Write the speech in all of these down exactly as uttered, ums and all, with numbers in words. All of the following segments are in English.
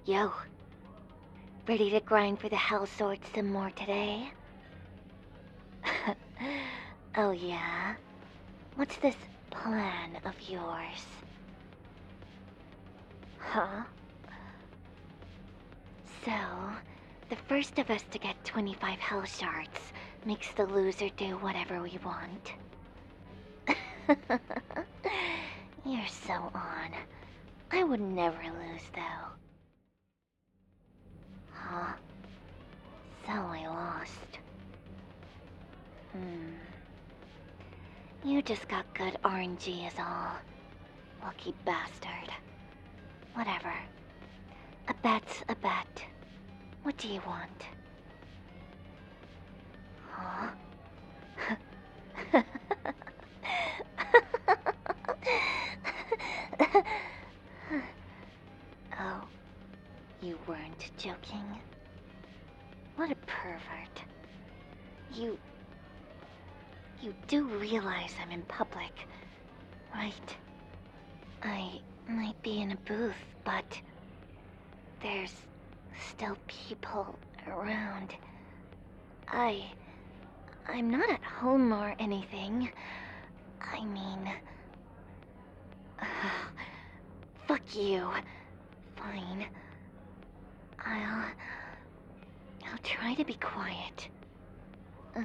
Yo, ready to grind for the Hell Sword some more today? Oh yeah? What's this plan of yours? Huh? So, the first of us to get twenty-five Hell Shards makes the loser do whatever we want. You're so on. I would never lose, though. Huh? So I lost. Hmm. You just got good R N G is all. Lucky bastard. Whatever. A bet's a bet. What do you want? Huh? Oh, you weren't joking? What a pervert. You... You do realize I'm in public, right? I might be in a booth, but... there's still people around. I... I'm not at home or anything. I mean... fuck you. Fine. I'll... I'll try to be quiet. Uh,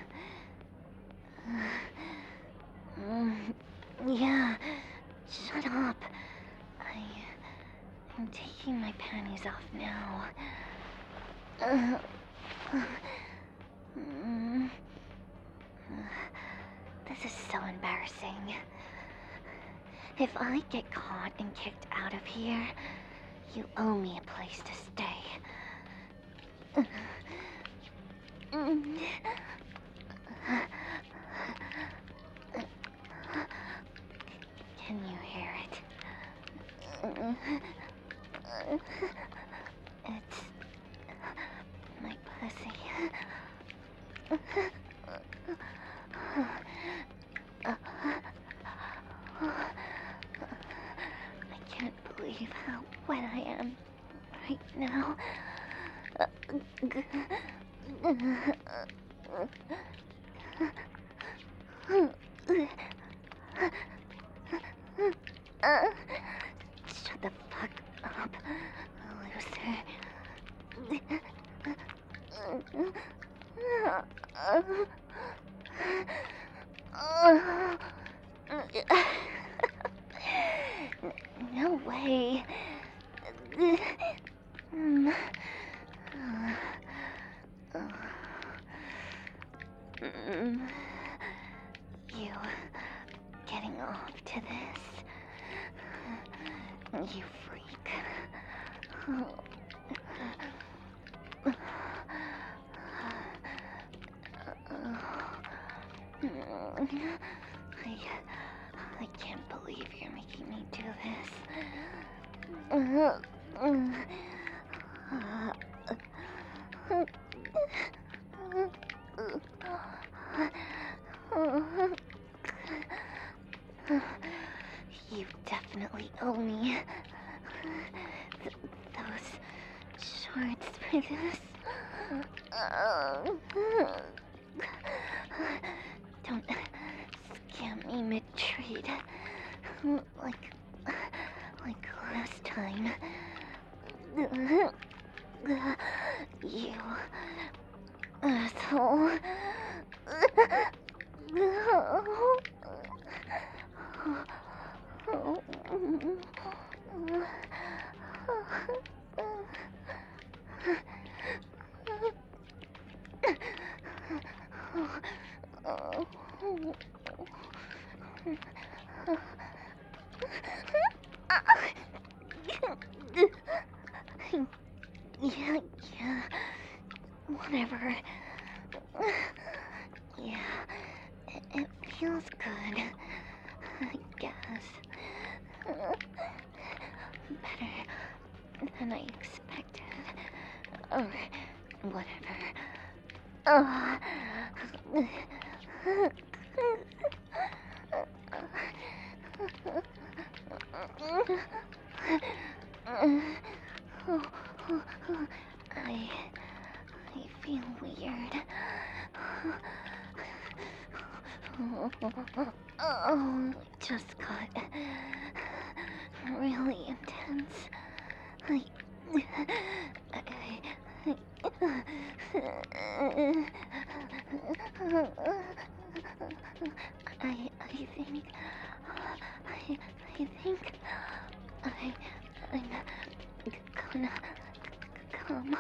uh, mm, yeah, shut up. I... I'm taking my panties off now. Uh, uh, mm, uh, this is so embarrassing. If I get caught and kicked out of here, you owe me a place to stay. Uh, mm, Can you hear it? It's my pussy. I can't believe how wet I am right now. Shut the fuck up, loser. No way. You getting off to this? You freak. I... I can't believe you're making me do this. You definitely owe me Th those shards for this. Don't scam me mid-trade. Like... like last time. You... asshole. Yeah, yeah. Whatever. Yeah, it, it feels good, I guess. Better than I expected. Or whatever. Uh, I... I feel weird. Oh, it just got really intense. I... I... I think... I... I think... I... I'm... gonna... come...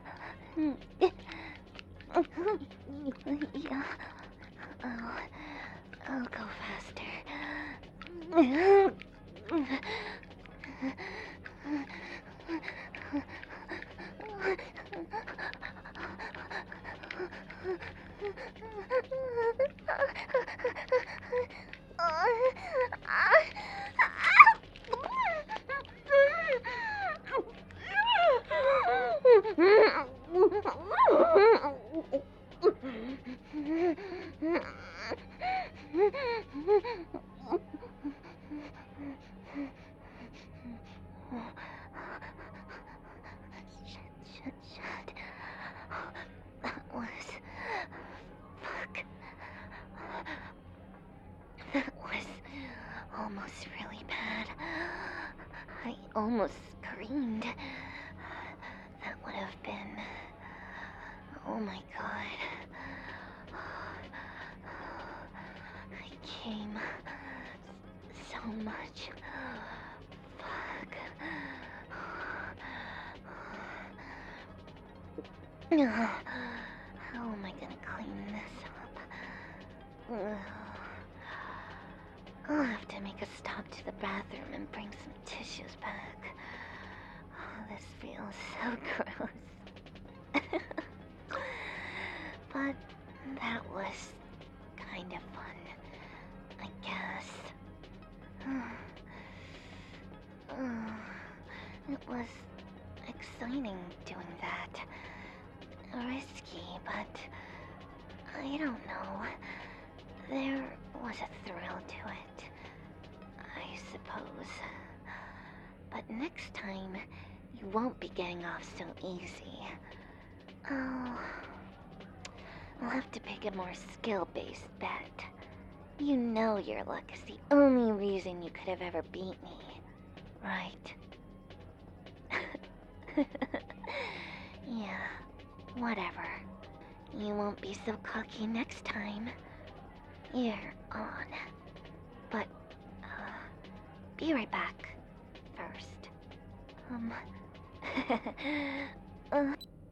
Yeah... I'll... I'll go faster. Shut, shut, shut. That was... Fuck. That was almost really bad. I almost screamed. That would have been... Oh my god. I came so much. Fuck. How am I gonna clean this up? I'll have to make a stop to the bathroom and bring some tissues back. Oh, this feels so gross. But that was kind of fun, I guess. It was exciting doing that. Risky, but I don't know. There was a thrill to it, I suppose. But next time, you won't be getting off so easy. Oh, I'll have to pick a more skill-based bet. You know your luck is the only reason you could have ever beat me, right? Yeah, whatever. You won't be so cocky next time. You're on. But, uh, be right back. First. Um... uh...